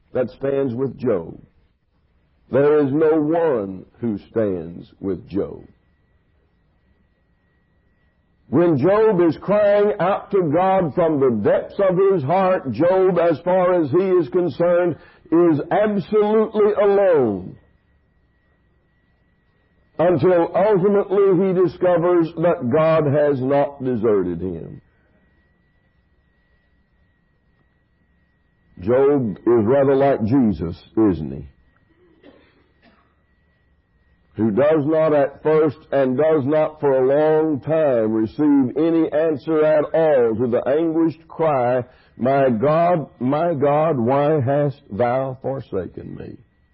that stands with Job. There is no one who stands with Job. When Job is crying out to God from the depths of his heart, Job, as far as he is concerned, is absolutely alone, until ultimately he discovers that God has not deserted him. Job is rather like Jesus, isn't he? Who does not at first and does not for a long time receive any answer at all to the anguished cry, my God, why hast thou forsaken me?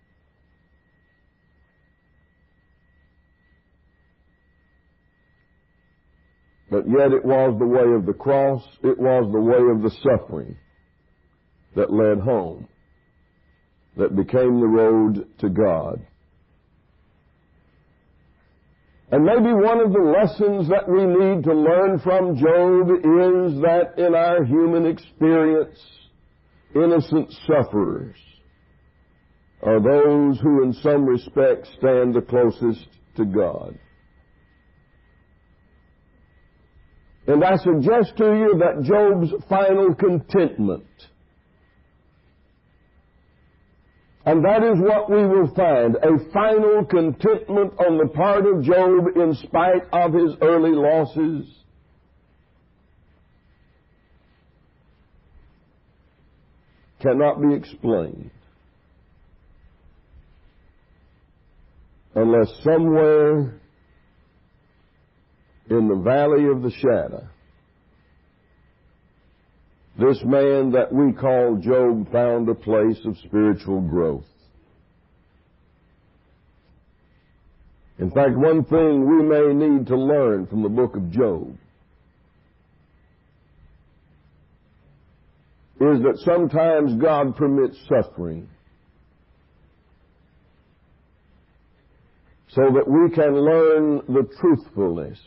But yet it was the way of the cross, it was the way of the suffering that led home, that became the road to God. And maybe one of the lessons that we need to learn from Job is that in our human experience, innocent sufferers are those who in some respects stand the closest to God. And I suggest to you that Job's final contentment, and that is what we will find, a final contentment on the part of Job in spite of his early losses, cannot be explained unless somewhere in the valley of the shadow, this man that we call Job found a place of spiritual growth. In fact, one thing we may need to learn from the book of Job is that sometimes God permits suffering so that we can learn the truthfulness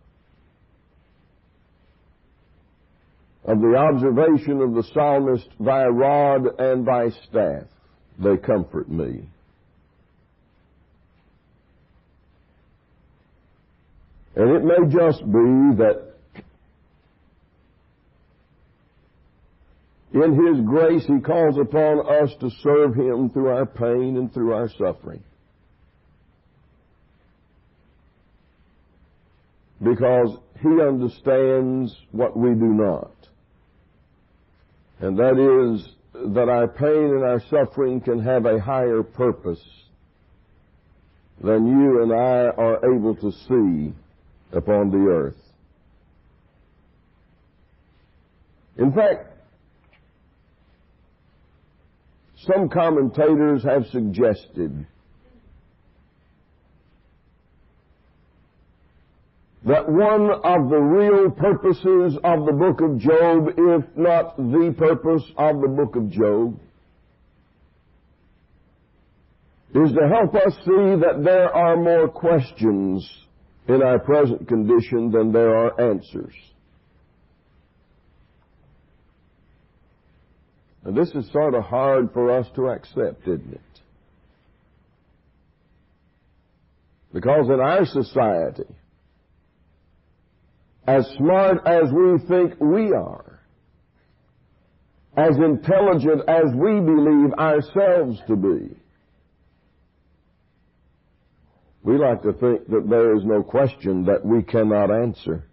of the observation of the psalmist, thy rod and thy staff, they comfort me. And it may just be that in His grace He calls upon us to serve Him through our pain and through our suffering. Because He understands what we do not. And that is that our pain and our suffering can have a higher purpose than you and I are able to see upon the earth. In fact, some commentators have suggested that one of the real purposes of the book of Job, if not the purpose of the book of Job, is to help us see that there are more questions in our present condition than there are answers. And this is sort of hard for us to accept, isn't it? Because in our society, as smart as we think we are, as intelligent as we believe ourselves to be, we like to think that there is no question that we cannot answer.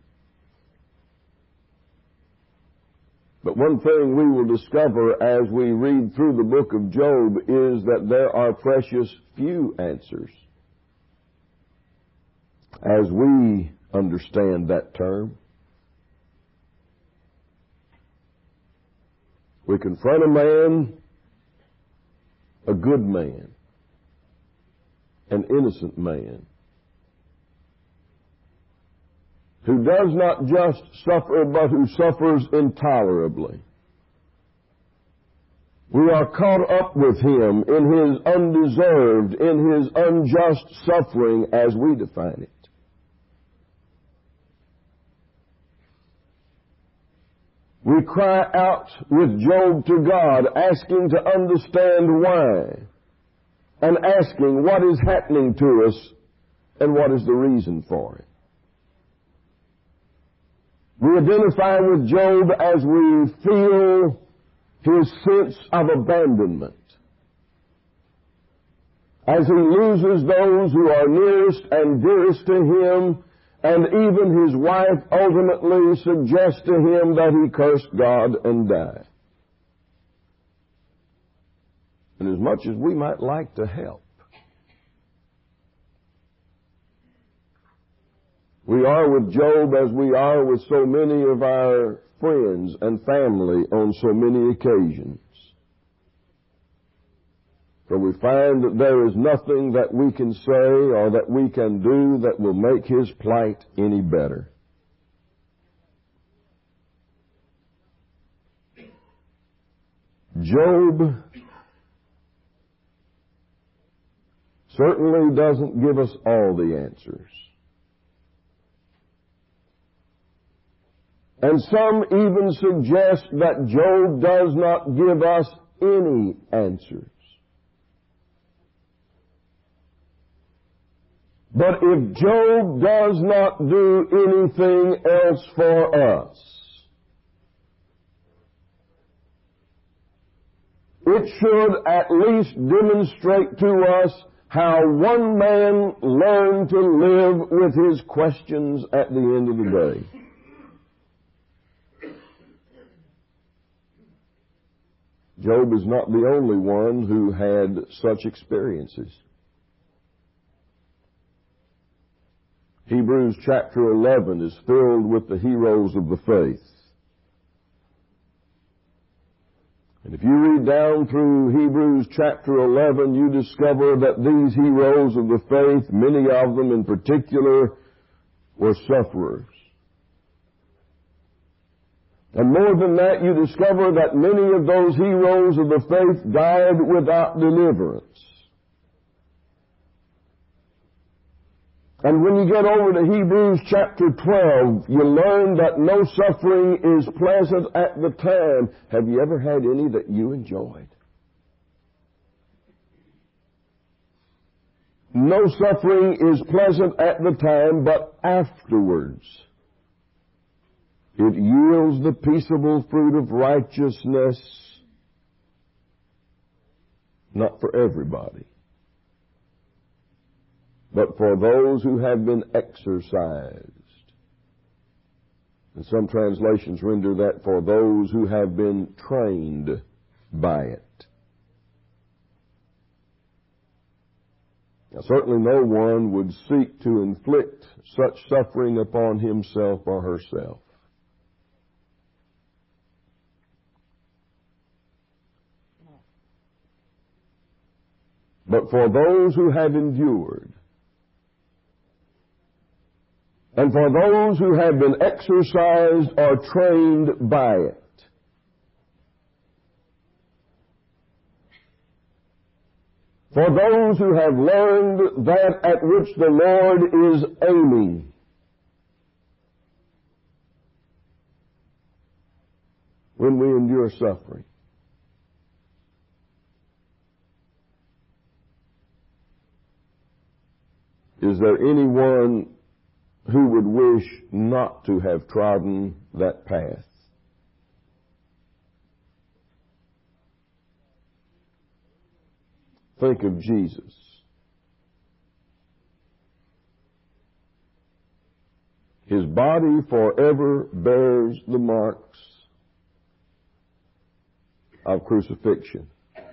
But one thing we will discover as we read through the book of Job is that there are precious few answers, as we understand that term. We confront a man, a good man, an innocent man, who does not just suffer, but who suffers intolerably. We are caught up with him in his undeserved, in his unjust suffering as we define it. We cry out with Job to God, asking to understand why, and asking what is happening to us and what is the reason for it. We identify with Job as we feel his sense of abandonment, as he loses those who are nearest and dearest to him, and even his wife ultimately suggests to him that he curse God and die. And as much as we might like to help, we are with Job as we are with so many of our friends and family on so many occasions. For we find that there is nothing that we can say or that we can do that will make his plight any better. Job certainly doesn't give us all the answers. And some even suggest that Job does not give us any answers. But if Job does not do anything else for us, it should at least demonstrate to us how one man learned to live with his questions at the end of the day. Job is not the only one who had such experiences. Hebrews chapter 11 is filled with the heroes of the faith. And if you read down through Hebrews chapter 11, you discover that these heroes of the faith, many of them in particular, were sufferers. And more than that, you discover that many of those heroes of the faith died without deliverance. And when you get over to Hebrews chapter 12, you learn that no suffering is pleasant at the time. Have you ever had any that you enjoyed? No suffering is pleasant at the time, but afterwards it yields the peaceable fruit of righteousness. Not for everybody, but for those who have been exercised. And some translations render that for those who have been trained by it. Now, certainly no one would seek to inflict such suffering upon himself or herself. But for those who have endured, and for those who have been exercised or trained by it, for those who have learned that at which the Lord is aiming, when we endure suffering, is there anyone who would wish not to have trodden that path? Think of Jesus. His body forever bears the marks of crucifixion.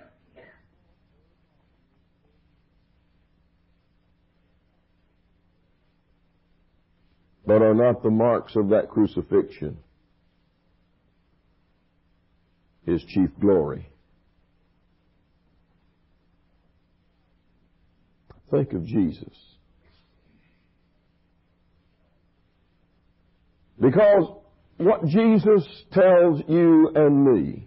But are not the marks of that crucifixion his chief glory? Think of Jesus. Because what Jesus tells you and me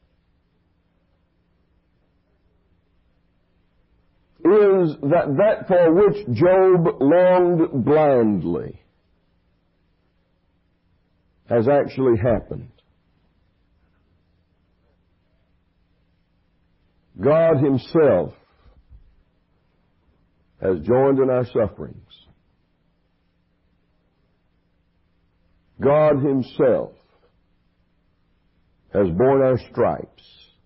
is that for which Job longed blindly has actually happened. God Himself has joined in our sufferings. God Himself has borne our stripes.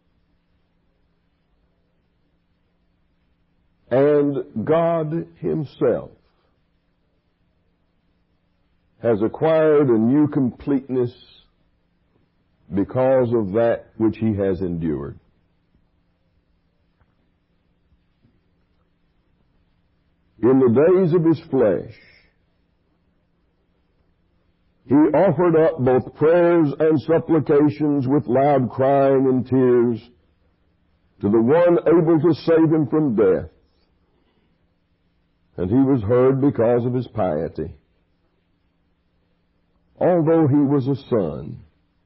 And God Himself has acquired a new completeness because of that which He has endured. In the days of His flesh, He offered up both prayers and supplications with loud crying and tears to the one able to save Him from death. And He was heard because of His piety. Although He was a Son,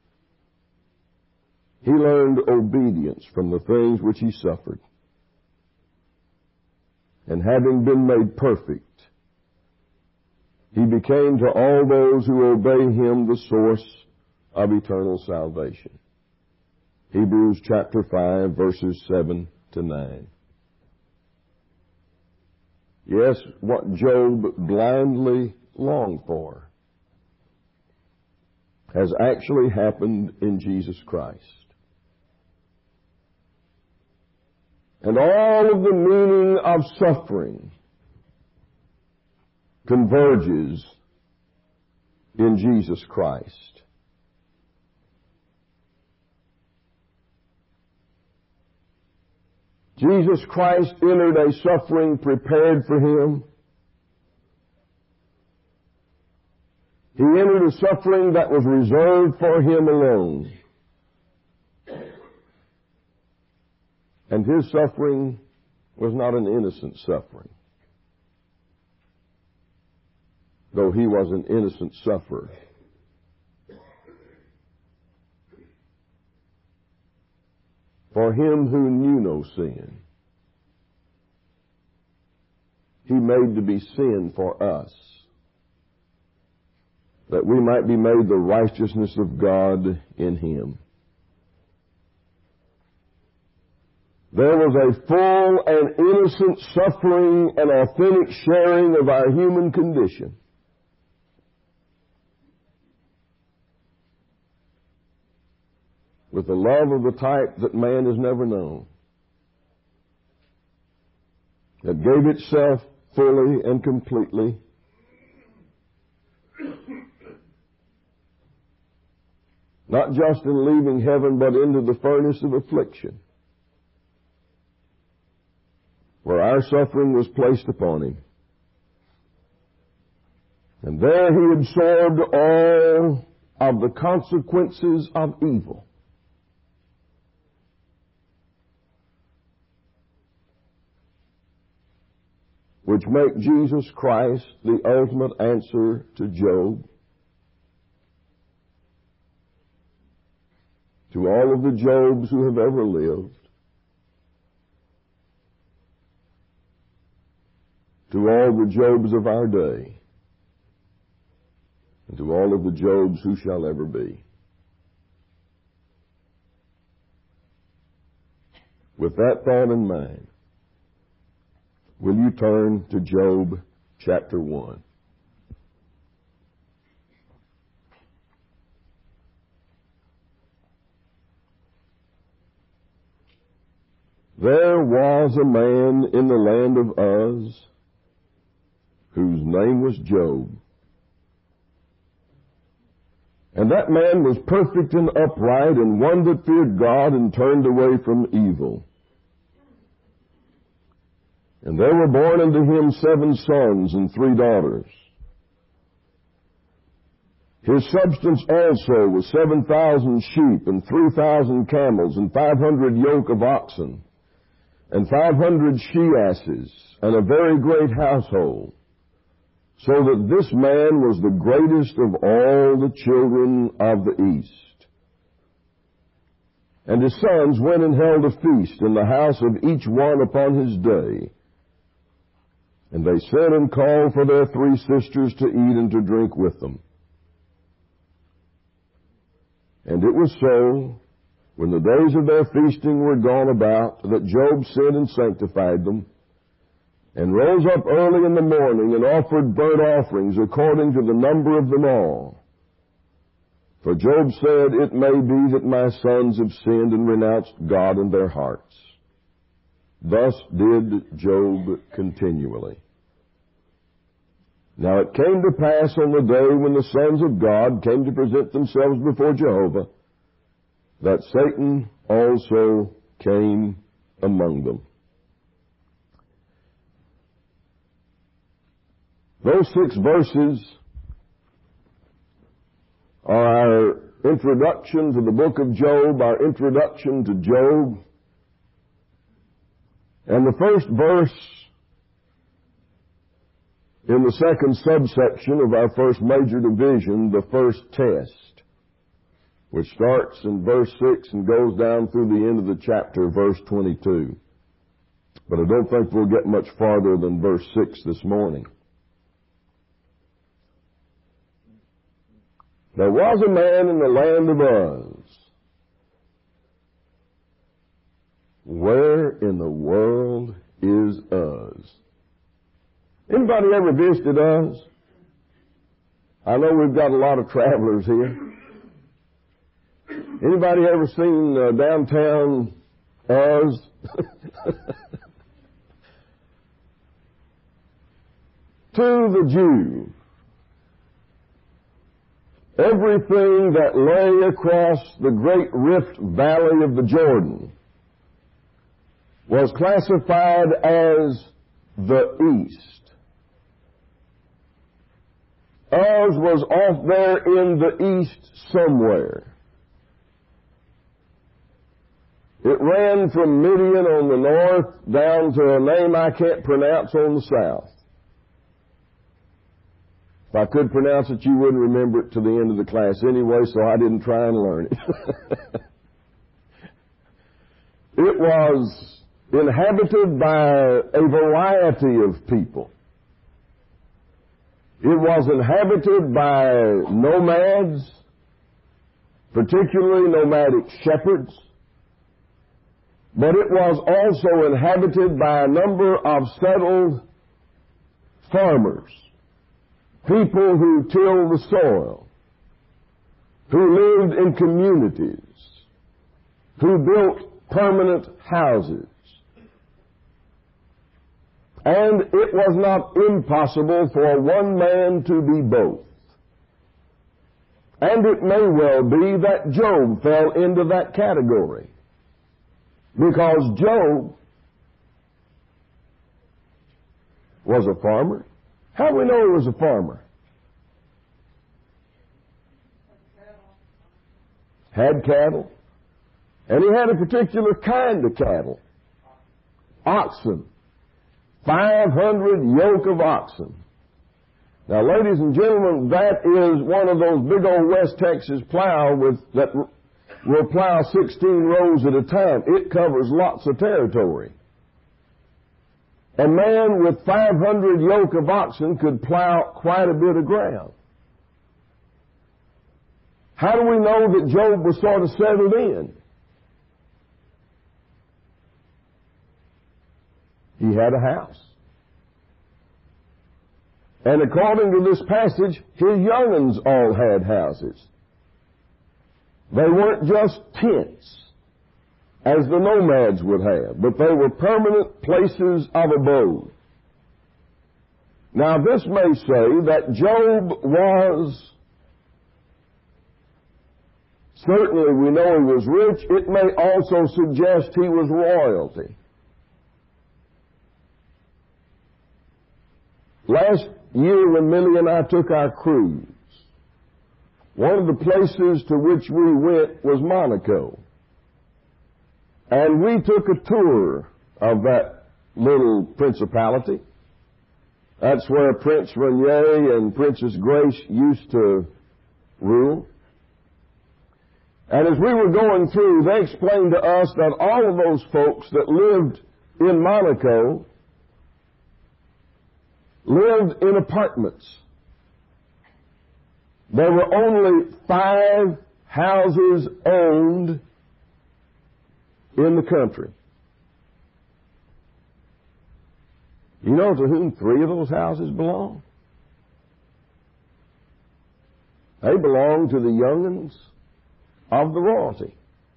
He learned obedience from the things which He suffered. And having been made perfect, He became to all those who obey Him the source of eternal salvation. Hebrews chapter 5, verses 7 to 9. Yes, what Job blindly longed for has actually happened in Jesus Christ. And all of the meaning of suffering converges in Jesus Christ. Jesus Christ entered a suffering prepared for Him. He entered a suffering that was reserved for Him alone. And His suffering was not an innocent suffering, though He was an innocent sufferer. For Him who knew no sin, He made to be sin for us, that we might be made the righteousness of God in Him. There was a full and innocent suffering and authentic sharing of our human condition. With a love of the type that man has never known, that gave itself fully and completely not just in leaving heaven, but into the furnace of affliction, where our suffering was placed upon Him. And there He absorbed all of the consequences of evil. Which make Jesus Christ the ultimate answer to Job, to all of the Jobs who have ever lived, to all the Jobs of our day, and to all of the Jobs who shall ever be. With that thought in mind, will you turn to Job chapter 1? There was a man in the land of Uz whose name was Job. And that man was perfect and upright, and one that feared God and turned away from evil. And there were born unto him 7 sons and 3 daughters. His substance also was 7,000 sheep and 3,000 camels and 500 yoke of oxen and 500 she-asses and a very great household, so that this man was the greatest of all the children of the East. And his sons went and held a feast in the house of each one upon his day. And they sent and called for their 3 sisters to eat and to drink with them. And it was so, when the days of their feasting were gone about, that Job sent and sanctified them, and rose up early in the morning, and offered burnt offerings according to the number of them all. For Job said, It may be that my sons have sinned and renounced God in their hearts. Thus did Job continually. Now it came to pass on the day when the sons of God came to present themselves before Jehovah, that Satan also came among them. Those 6 verses are our introduction to the book of Job, our introduction to Job. And the first verse in the second subsection of our first major division, the first test, which starts in verse 6 and goes down through the end of the chapter, verse 22. But I don't think we'll get much farther than verse 6 this morning. There was a man in the land of Uz. Where in the world is Uz? Anybody ever visited Uz? I know we've got a lot of travelers here. Anybody ever seen downtown Uz? To the Jew, everything that lay across the great Rift Valley of the Jordan was classified as the East. Uz was off there in the east somewhere. It ran from Midian on the north down to a name I can't pronounce on the south. If I could pronounce it, you wouldn't remember it to the end of the class anyway, so I didn't try and learn it. It was inhabited by a variety of people. It was inhabited by nomads, particularly nomadic shepherds, but it was also inhabited by a number of settled farmers, people who tilled the soil, who lived in communities, who built permanent houses. And it was not impossible for one man to be both. And it may well be that Job fell into that category, because Job was a farmer. How do we know he was a farmer? Had cattle. And he had a particular kind of cattle. Oxen. 500 yoke of oxen. Now, ladies and gentlemen, that is one of those big old West Texas plow that will plow 16 rows at a time. It covers lots of territory. A man with 500 yoke of oxen could plow quite a bit of ground. How do we know that Job was sort of settled in? He had a house. And according to this passage, his young'uns all had houses. They weren't just tents, as the nomads would have, but they were permanent places of abode. Now, this may say that Job was, certainly we know he was rich. It may also suggest he was royalty. Last year when Millie and I took our cruise, one of the places to which we went was Monaco. And we took a tour of that little principality. That's where Prince Rainier and Princess Grace used to rule. And as we were going through, they explained to us that all of those folks that lived in Monaco lived in apartments. There were only 5 houses owned in the country. You know to whom 3 of those houses belong? They belong to the young'uns of the royalty.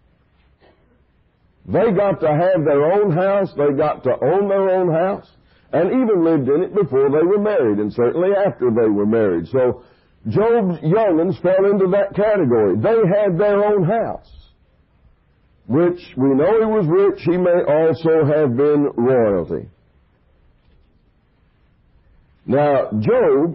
They got to have their own house, they got to own their own house, and even lived in it before they were married, and certainly after they were married. So Job's young'uns fell into that category. They had their own house, which we know he was rich. He may also have been royalty. Now, Job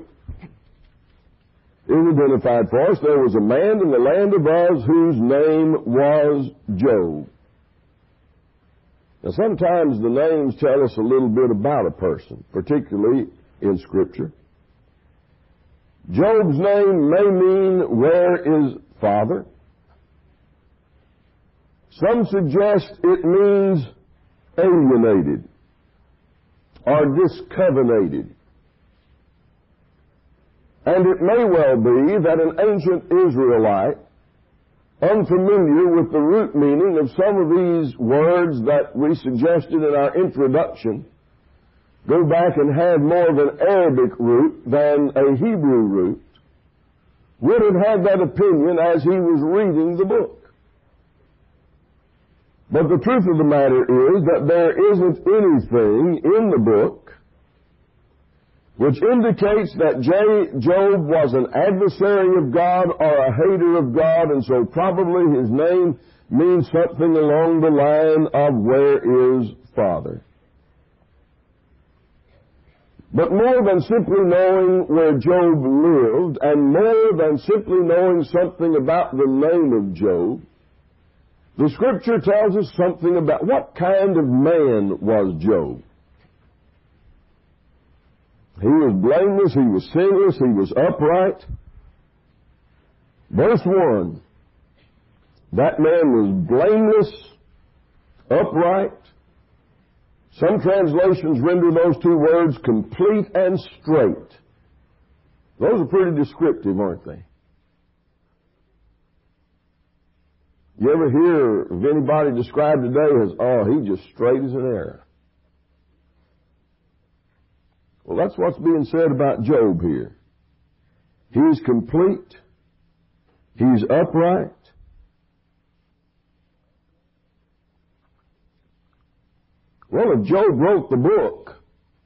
is identified for us. There was a man in the land of Uz whose name was Job. Now, sometimes the names tell us a little bit about a person, particularly in Scripture. Job's name may mean, where is father? Some suggest it means alienated or discovenated. And it may well be that an ancient Israelite, unfamiliar with the root meaning of some of these words that we suggested in our introduction, go back and had more of an Arabic root than a Hebrew root, would have had that opinion as he was reading the book. But the truth of the matter is that there isn't anything in the book which indicates that Job was an adversary of God or a hater of God, and so probably his name means something along the line of where is father. But more than simply knowing where Job lived, and more than simply knowing something about the name of Job, the Scripture tells us something about what kind of man was Job. He was blameless, he was sinless, he was upright. Verse 1, that man was blameless, upright. Some translations render those 2 words complete and straight. Those are pretty descriptive, aren't they? You ever hear of anybody described today as, oh, he's just straight as an arrow? Well, that's what's being said about Job here. He's complete. He's upright. Well, if Job wrote the book,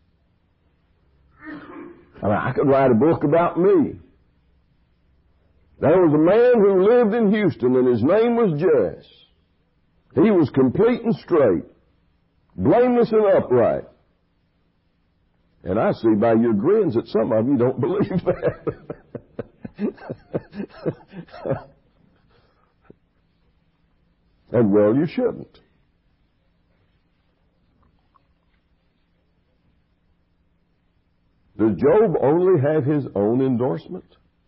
I could write a book about me. There was a man who lived in Houston, and his name was Jess. He was complete and straight, blameless and upright. And I see by your grins that some of you don't believe that. And well, you shouldn't. Does Job only have his own endorsement?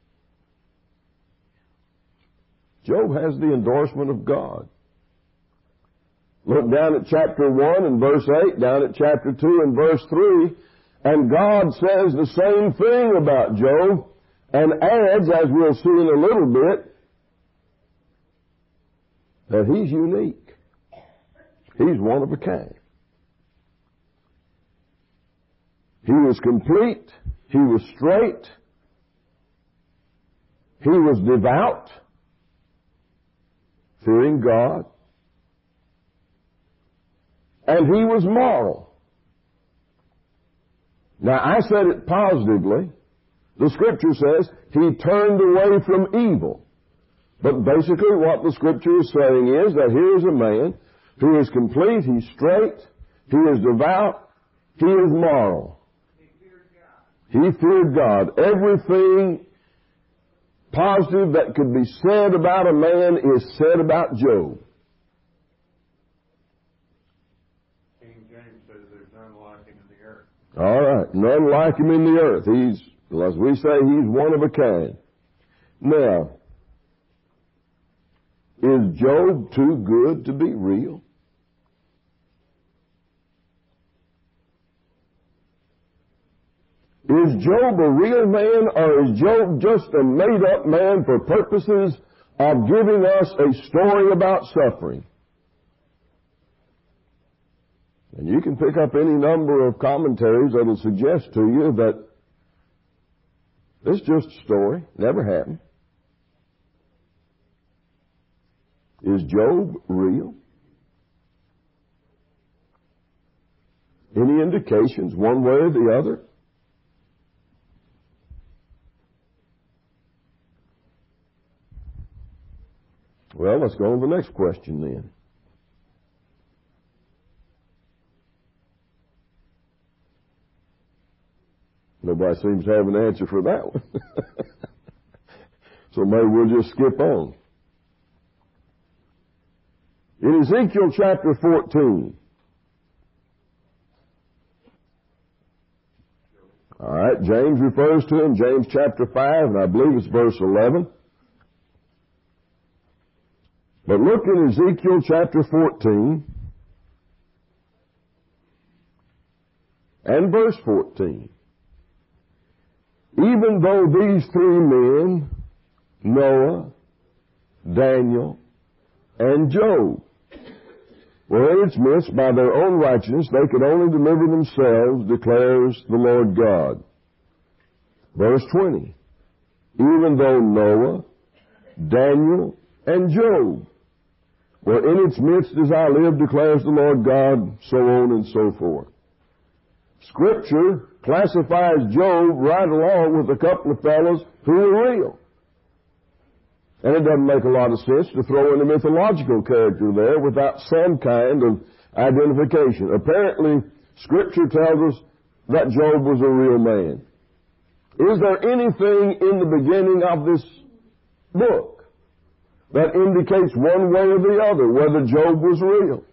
Job has the endorsement of God. Look down at chapter 1 and verse 8, down at chapter 2 and verse 3, and God says the same thing about Job, and adds, as we'll see in a little bit, that he's unique. He's one of a kind. He was complete. He was straight. He was devout, fearing God. And he was moral. Now, I said it positively. The Scripture says he turned away from evil. But basically what the Scripture is saying is that here is a man who is complete, he's straight, he is devout, he is moral. He feared God. Everything positive that could be said about a man is said about Job. King James says there's none like him in the earth. All right, none like him in the earth. He's, as we say, he's one of a kind. Now, is Job too good to be real? Is Job a real man, or is Job just a made-up man for purposes of giving us a story about suffering? And you can pick up any number of commentaries that will suggest to you that it's just a story, never happened. Is Job real? Any indications one way or the other? Well, let's go on to the next question then. Nobody seems to have an answer for that one. So maybe we'll just skip on. In Ezekiel chapter 14. All right, James refers to him, James chapter 5, and I believe it's verse 11. But look in Ezekiel chapter 14 and verse 14. Even though these three men, Noah, Daniel, and Job, were in its midst by their own righteousness, they could only deliver themselves, declares the Lord God. Verse 20. Even though Noah, Daniel, and Job were in its midst as I live, declares the Lord God, so on and so forth. Scripture classifies Job right along with a couple of fellows who are real. And it doesn't make a lot of sense to throw in a mythological character there without some kind of identification. Apparently, Scripture tells us that Job was a real man. Is there anything in the beginning of this book that indicates one way or the other whether Job was real?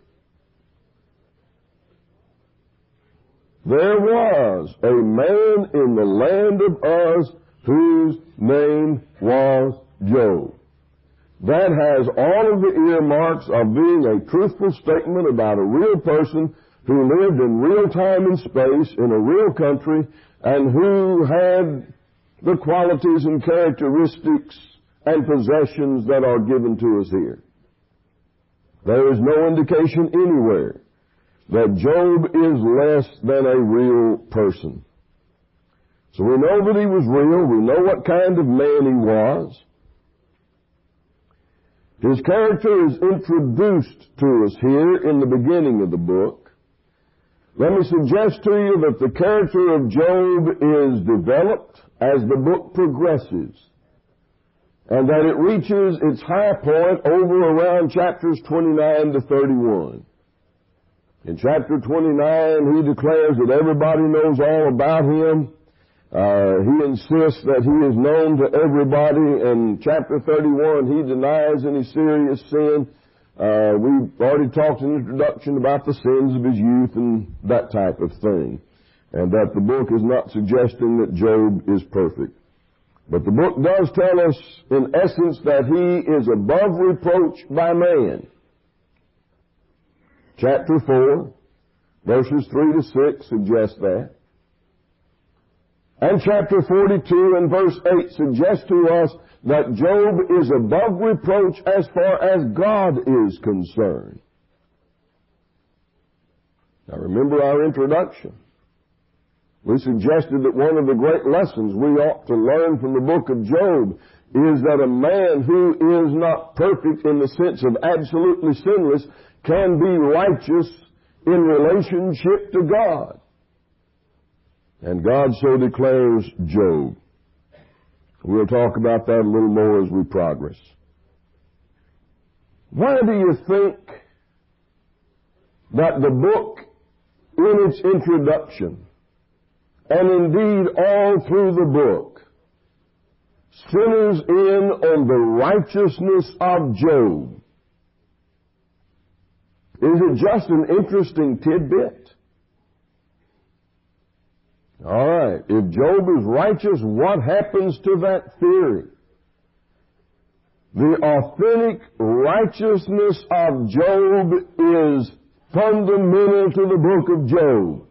There was a man in the land of Uz whose name was Job. That has all of the earmarks of being a truthful statement about a real person who lived in real time and space in a real country and who had the qualities and characteristics and possessions that are given to us here. There is no indication anywhere that Job is less than a real person. So we know that he was real. We know what kind of man he was. His character is introduced to us here in the beginning of the book. Let me suggest to you that the character of Job is developed as the book progresses, and that it reaches its high point over around chapters 29 to 31. In chapter 29, he declares that everybody knows all about him. He insists that he is known to everybody. In chapter 31, he denies any serious sin. We've already talked in the introduction about the sins of his youth and that type of thing, and that the book is not suggesting that Job is perfect. But the book does tell us, in essence, that he is above reproach by man. Chapter 4, verses 3 to 6 suggest that. And chapter 42 and verse 8 suggests to us that Job is above reproach as far as God is concerned. Now remember our introduction. We suggested that one of the great lessons we ought to learn from the book of Job is that a man who is not perfect in the sense of absolutely sinless can be righteous in relationship to God. And God so declares Job. We'll talk about that a little more as we progress. Why do you think that the book, in its introduction, and indeed all through the book, centers in on the righteousness of Job? Is it just an interesting tidbit? All right, if Job is righteous, what happens to that theory? The authentic righteousness of Job is fundamental to the book of Job.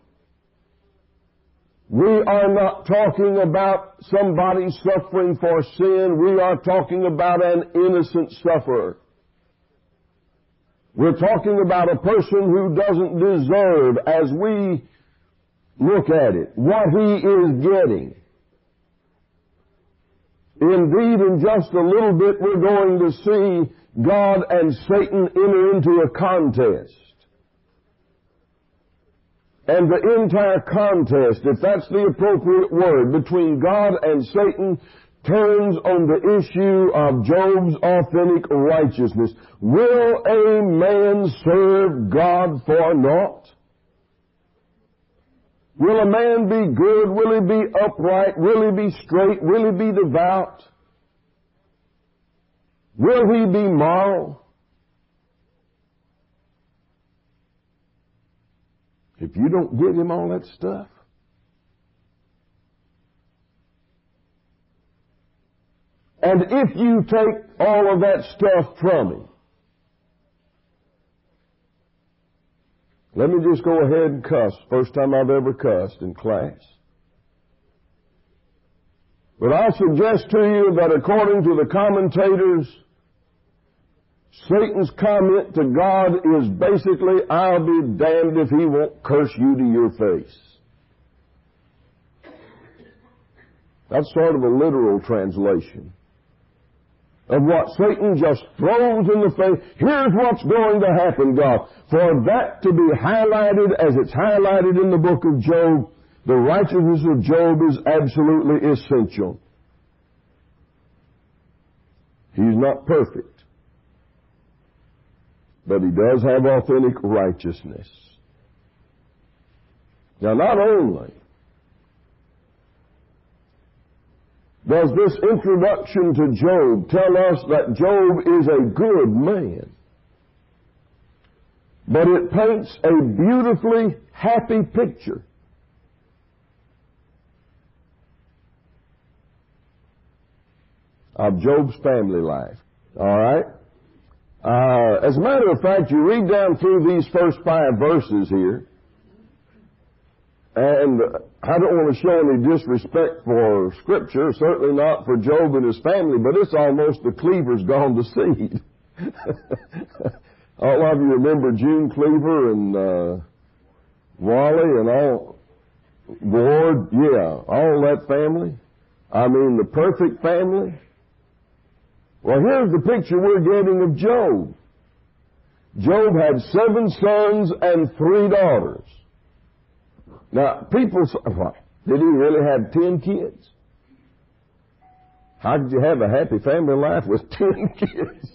We are not talking about somebody suffering for sin. We are talking about an innocent sufferer. We're talking about a person who doesn't deserve, as we look at it, what he is getting. Indeed, in just a little bit, we're going to see God and Satan enter into a contest. And the entire contest, if that's the appropriate word, between God and Satan turns on the issue of Job's authentic righteousness. Will a man serve God for naught? Will a man be good? Will he be upright? Will he be straight? Will he be devout? Will he be moral? If you don't give him all that stuff, and if you take all of that stuff from him, let me just go ahead and cuss. First time I've ever cussed in class. But I'll suggest to you that according to the commentators, Satan's comment to God is basically, I'll be damned if he won't curse you to your face. That's sort of a literal translation of what Satan just throws in the face. Here's what's going to happen, God. For that to be highlighted as it's highlighted in the book of Job, the righteousness of Job is absolutely essential. He's not perfect, but he does have authentic righteousness. Now, not only does this introduction to Job tell us that Job is a good man, but it paints a beautifully happy picture of Job's family life. All right? As a matter of fact, you read down through these first 5 verses here, and I don't want to show any disrespect for Scripture, certainly not for Job and his family, but it's almost the Cleaver's gone to seed. All of you remember June Cleaver and Wally and all, Ward, yeah, all that family. I mean, the perfect family. Well, here's the picture we're getting of Job. Job had 7 sons and 3 daughters. Now, people say, did he really have 10 kids? How could you have a happy family life with 10 kids?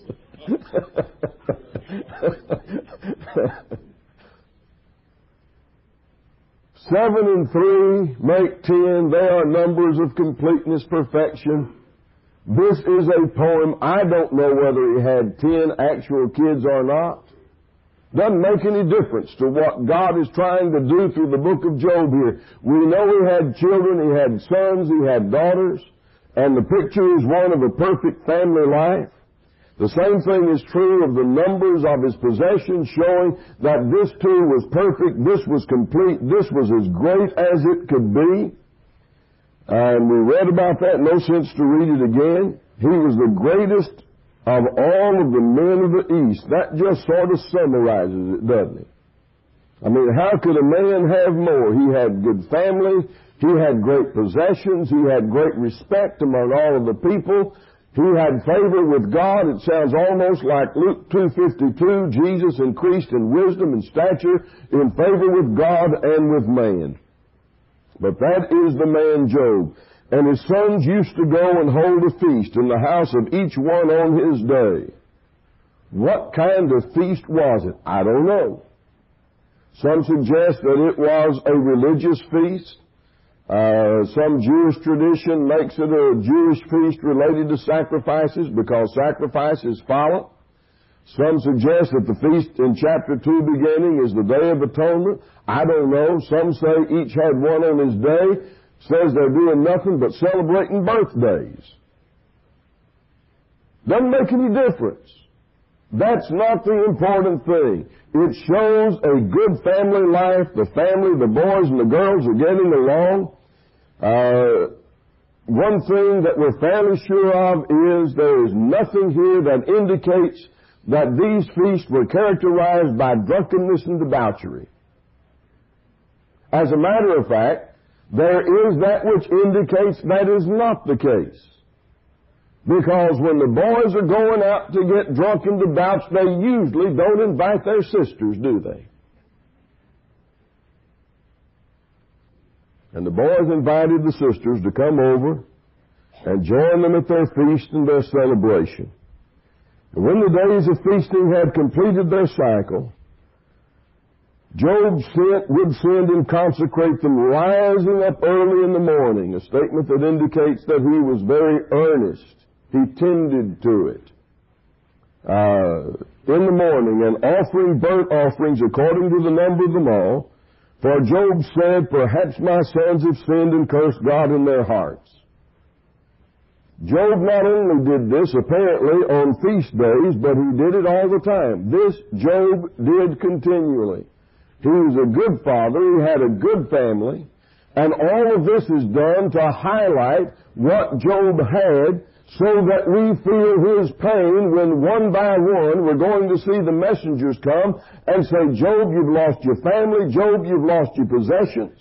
7 and 3 make 10. They are numbers of completeness, perfection. This is a poem. I don't know whether he had 10 actual kids or not. Doesn't make any difference to what God is trying to do through the book of Job here. We know he had children, he had sons, he had daughters, and the picture is one of a perfect family life. The same thing is true of the numbers of his possessions, showing that this too was perfect, this was complete, this was as great as it could be. And we read about that, no sense to read it again. He was the greatest of all of the men of the East. That just sort of summarizes it, doesn't it? I mean, how could a man have more? He had good family, he had great possessions, he had great respect among all of the people, he had favor with God. It sounds almost like Luke 2:52, Jesus increased in wisdom and stature, in favor with God and with man. But that is the man Job. And his sons used to go and hold a feast in the house of each one on his day. What kind of feast was it? I don't know. Some suggest that it was a religious feast. Some Jewish tradition makes it a Jewish feast related to sacrifices because sacrifices follow. Some suggest that the feast in chapter 2 beginning is the Day of Atonement. I don't know. Some say each had one on his day. Says they're doing nothing but celebrating birthdays. Doesn't make any difference. That's not the important thing. It shows a good family life. The family, the boys and the girls are getting along. One thing that we're fairly sure of is there is nothing here that indicates that these feasts were characterized by drunkenness and debauchery. As a matter of fact, there is that which indicates that is not the case. Because when the boys are going out to get drunk and debauched, they usually don't invite their sisters, do they? And the boys invited the sisters to come over and join them at their feast and their celebration. And when the days of feasting had completed their cycle, Job would send and consecrate them, rising up early in the morning, a statement that indicates that he was very earnest. He tended to it. In the morning, and offering burnt offerings according to the number of them all, for Job said, perhaps my sons have sinned and cursed God in their hearts. Job not only did this apparently on feast days, but he did it all the time. This Job did continually. He was a good father, he had a good family, and all of this is done to highlight what Job had, so that we feel his pain when one by one we're going to see the messengers come and say, Job, you've lost your family. Job, you've lost your possessions.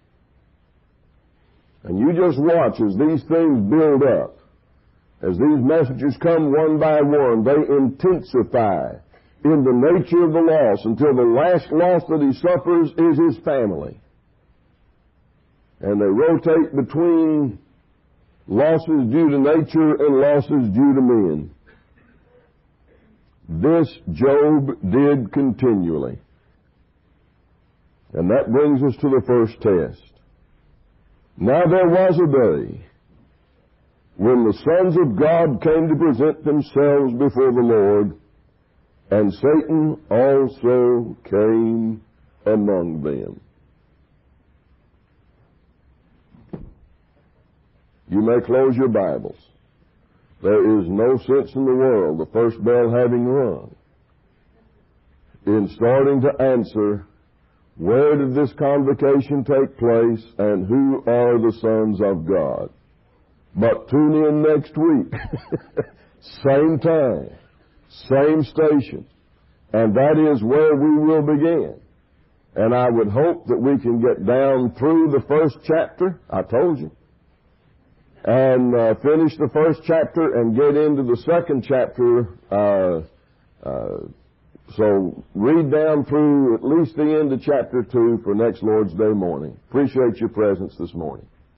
And you just watch as these things build up. As these messengers come one by one, they intensify in the nature of the loss until the last loss that he suffers is his family. And they rotate between losses due to nature and losses due to men. This Job did continually. And that brings us to the first test. Now there was a day when the sons of God came to present themselves before the Lord, and Satan also came among them. You may close your Bibles. There is no sense in the world, the first bell having rung, in starting to answer, where did this convocation take place and who are the sons of God? But tune in next week. Same time, same station. And that is where we will begin. And I would hope that we can get down through the first chapter. I told you. And finish the first chapter and get into the second chapter. So read down through at least the end of chapter 2 for next Lord's Day morning. Appreciate your presence this morning.